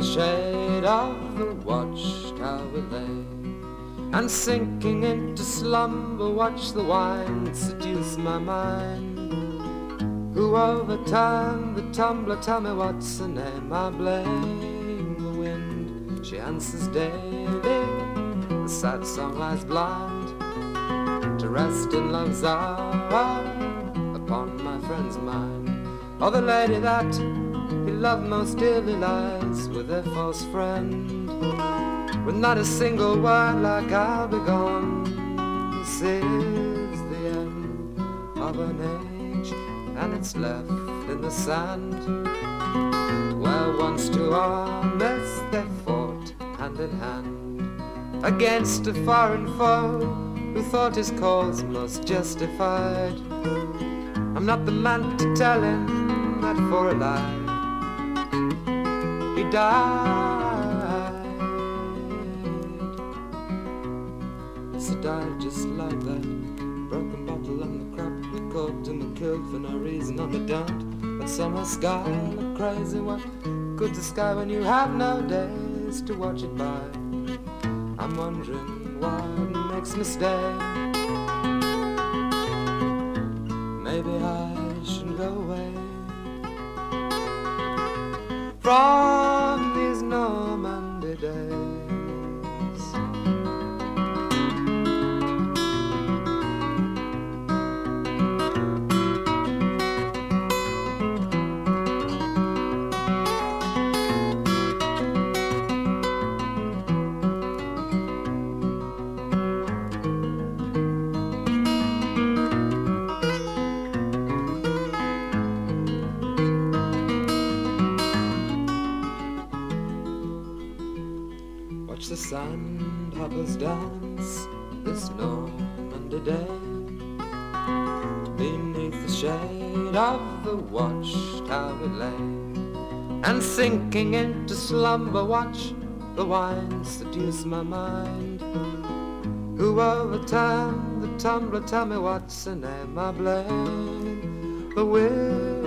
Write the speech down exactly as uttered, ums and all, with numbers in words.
shade of the watchtower lay, and sinking into slumber watch the wine seduce my mind. Who overturned the tumbler? Tell me what's her name. I blame the wind, she answers daily. The sad song lies blind to rest in love's hour upon my friend's mind. Or the lady that he loved most dearly lies with her false friend, with not a single word like I'll be gone. This is the end of an age, and it's left in the sand, where once two armies they fought hand in hand against a foreign foe who thought his cause most justified. I'm not the man to tell him that for a lie he died. So died just like that, broken bottle and the crap we caught him and killed for no reason. And I don't, but summer sky look crazy. What good's the sky when you have no days to watch it by? I'm wondering what makes me stay. Maybe I should go away from these Normandy days. The sandhoppers dance this Normandy day beneath the shade of the watchtower lay, and sinking into slumber watch the wine seduce my mind. Who overturned the tumbler? Tell me what's her name. I blame the wind